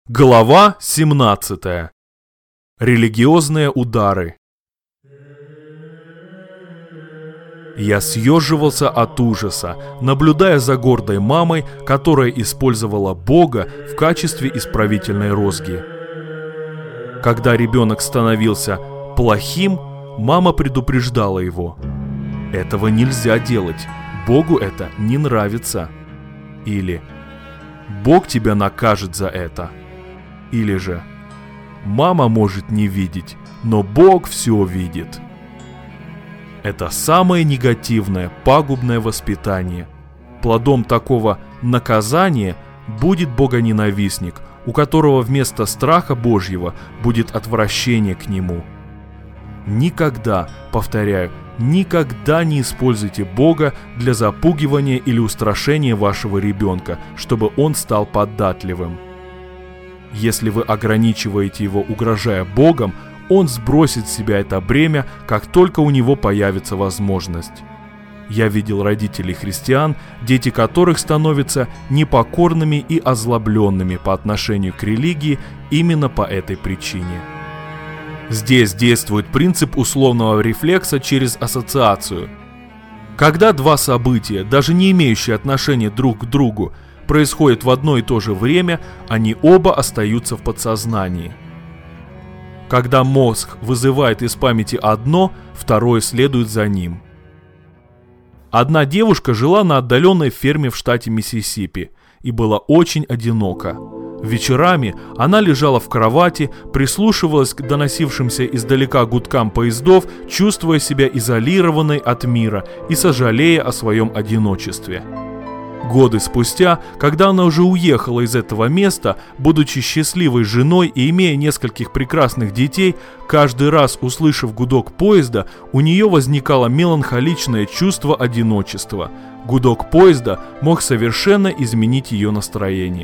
Глава 17. Религиозные удары. Я съеживался от ужаса, наблюдая за гордой мамой, которая использовала Бога в качестве исправительной розги. Когда ребенок становился плохим, мама предупреждала его: «Этого нельзя делать, Богу это не нравится». Или «Бог тебя накажет за это». Или же «Мама может не видеть, но Бог все видит». Это самое негативное, пагубное воспитание. Плодом такого наказания будет богоненавистник, у которого вместо страха Божьего будет отвращение к нему. Никогда, повторяю, никогда не используйте Бога для запугивания или устрашения вашего ребенка, чтобы он стал податливым. Если вы ограничиваете его, угрожая Богом, он сбросит с себя это бремя, как только у него появится возможность. Я видел родителей христиан, дети которых становятся непокорными и озлобленными по отношению к религии именно по этой причине. Здесь действует принцип условного рефлекса через ассоциацию. Когда два события, даже не имеющие отношения друг к другу, происходят в одно и то же время, они оба остаются в подсознании. Когда мозг вызывает из памяти одно, второе следует за ним. Одна девушка жила на отдаленной ферме в штате Миссисипи и была очень одинока. Вечерами она лежала в кровати, прислушивалась к доносившимся издалека гудкам поездов, чувствуя себя изолированной от мира и сожалея о своем одиночестве. Годы спустя, когда она уже уехала из этого места, будучи счастливой женой и имея нескольких прекрасных детей, каждый раз, услышав гудок поезда, у нее возникало меланхоличное чувство одиночества. Гудок поезда мог совершенно изменить ее настроение.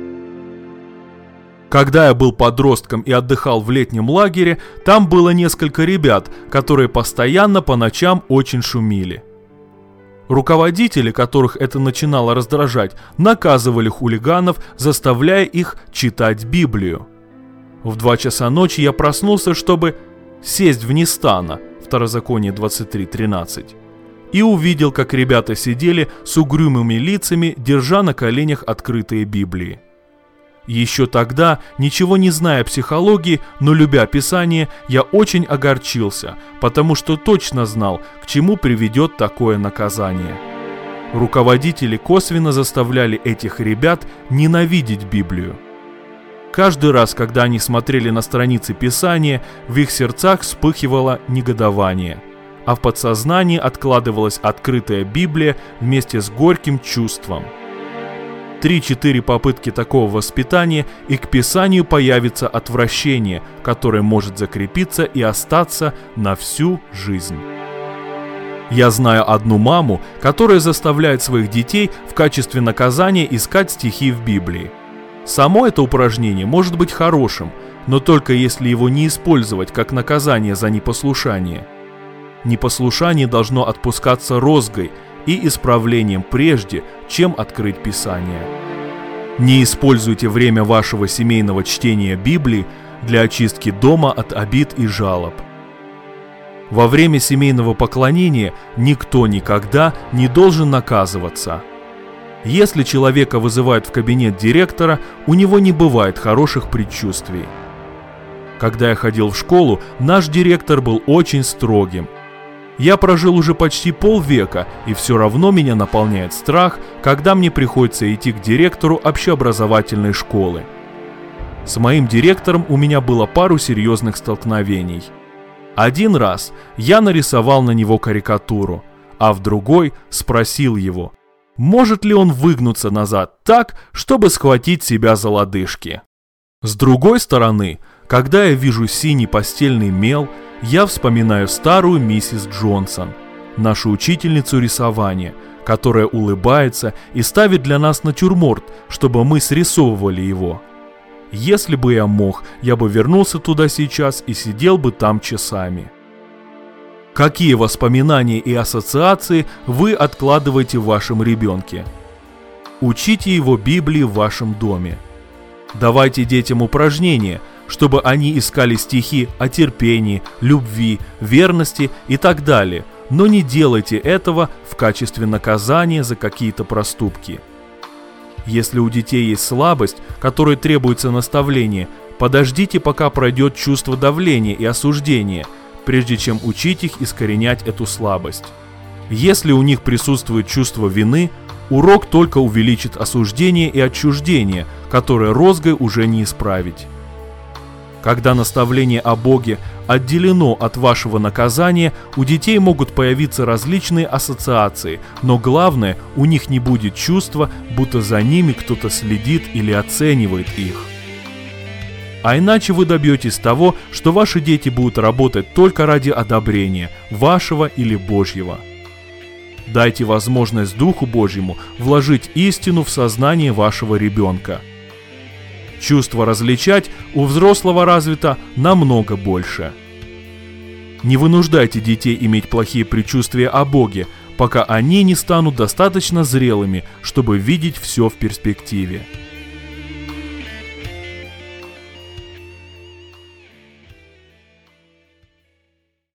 Когда я был подростком и отдыхал в летнем лагере, там было несколько ребят, которые постоянно по ночам очень шумели. Руководители, которых это начинало раздражать, наказывали хулиганов, заставляя их читать Библию. В 2 часа ночи я проснулся, чтобы сесть вне стана, Второзаконие 23:13, и увидел, как ребята сидели с угрюмыми лицами, держа на коленях открытые Библии. Еще тогда, ничего не зная о психологии, но любя Писание, я очень огорчился, потому что точно знал, к чему приведет такое наказание. Руководители косвенно заставляли этих ребят ненавидеть Библию. Каждый раз, когда они смотрели на страницы Писания, в их сердцах вспыхивало негодование, а в подсознании откладывалась открытая Библия вместе с горьким чувством. 3-4 попытки такого воспитания, и к Писанию появится отвращение, которое может закрепиться и остаться на всю жизнь. Я знаю одну маму, которая заставляет своих детей в качестве наказания искать стихи в Библии. Само это упражнение может быть хорошим, но только если его не использовать как наказание за непослушание. Непослушание должно отпускаться розгой и исправлением прежде, чем открыть Писание. Не используйте время вашего семейного чтения Библии для очистки дома от обид и жалоб. Во время семейного поклонения никто никогда не должен наказываться. Если человека вызывают в кабинет директора, у него не бывает хороших предчувствий. Когда я ходил в школу, наш директор был очень строгим. Я прожил уже почти полвека, и все равно меня наполняет страх, когда мне приходится идти к директору общеобразовательной школы. С моим директором у меня было пару серьезных столкновений. Один раз я нарисовал на него карикатуру, а в другой спросил его, может ли он выгнуться назад так, чтобы схватить себя за лодыжки. С другой стороны, когда я вижу синий постельный мел, я вспоминаю старую миссис Джонсон, нашу учительницу рисования, которая улыбается и ставит для нас натюрморт, чтобы мы срисовывали его. Если бы я мог, я бы вернулся туда сейчас и сидел бы там часами. Какие воспоминания и ассоциации вы откладываете в вашем ребенке? Учите его Библии в вашем доме. Давайте детям упражнения, чтобы они искали стихи о терпении, любви, верности и так далее, но не делайте этого в качестве наказания за какие-то проступки. Если у детей есть слабость, которой требуется наставление, подождите, пока пройдет чувство давления и осуждения, прежде чем учить их искоренять эту слабость. Если у них присутствует чувство вины, урок только увеличит осуждение и отчуждение, которое розгой уже не исправить. Когда наставление о Боге отделено от вашего наказания, у детей могут появиться различные ассоциации, но главное, у них не будет чувства, будто за ними кто-то следит или оценивает их. А иначе вы добьетесь того, что ваши дети будут работать только ради одобрения, вашего или Божьего. Дайте возможность Духу Божьему вложить истину в сознание вашего ребенка. Чувство различать у взрослого развито намного больше. Не вынуждайте детей иметь плохие предчувствия о Боге, пока они не станут достаточно зрелыми, чтобы видеть все в перспективе.